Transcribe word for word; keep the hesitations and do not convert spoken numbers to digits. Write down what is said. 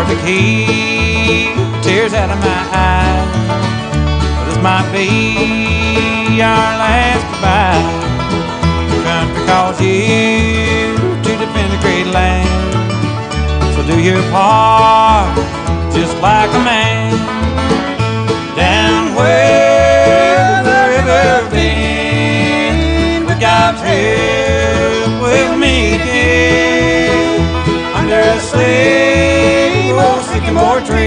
to keep tears out of my eyes. This might be our last goodbye. The country calls you to defend the great land. So do your part just like a man. Down where the river bends, we got trip we'll meet again under a slave old sycamore tree.